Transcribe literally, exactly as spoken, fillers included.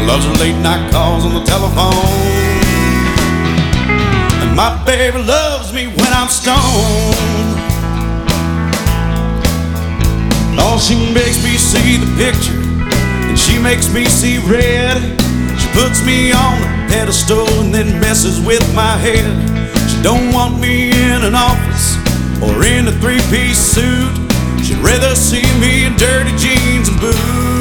Loves her late night calls on the telephone. And my baby loves me when I'm stoned. Oh, she makes me see the picture, and she makes me see red. She puts me on a pedestal and then messes with my head. She don't want me in an office or in a three-piece suit. She'd rather see me in dirty jeans and boots.